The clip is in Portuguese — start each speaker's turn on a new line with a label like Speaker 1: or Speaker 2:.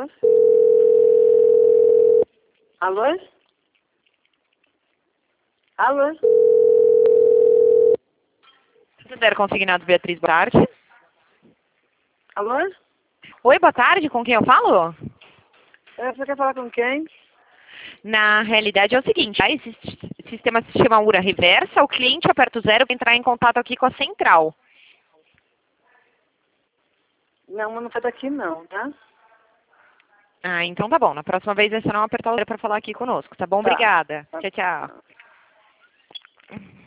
Speaker 1: Alô? Alô? Alô?
Speaker 2: Santander Consignado Beatriz, boa tarde.
Speaker 1: Alô?
Speaker 2: Oi, boa tarde, com quem eu falo?
Speaker 1: Você quer falar com quem?
Speaker 2: Na realidade é o seguinte, esse sistema se chama URA reversa, o cliente aperta o 0 para entrar em contato aqui com a central.
Speaker 1: Não, mas não foi daqui não, tá?
Speaker 2: Ah, então tá bom, na próxima vez é só não apertar o 0 para falar aqui conosco, tá bom?
Speaker 1: Tá.
Speaker 2: Obrigada.
Speaker 1: Tá.
Speaker 2: Tchau, tchau.